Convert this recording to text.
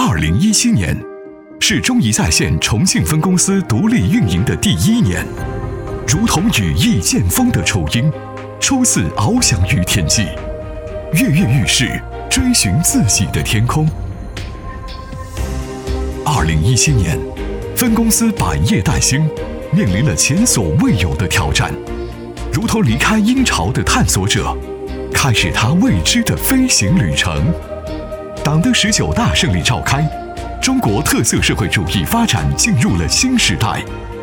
2017年是中移在线重庆分公司独立运营的第1年，如同羽翼渐丰的雏鹰，初次翱翔于天际，跃跃欲试，追寻自己的天空。2017年，分公司百业待兴，面临了前所未有的挑战，如同离开鹰巢的探索者，开始他未知的飞行旅程。党的19大胜利召开，中国特色社会主义发展进入了新时代，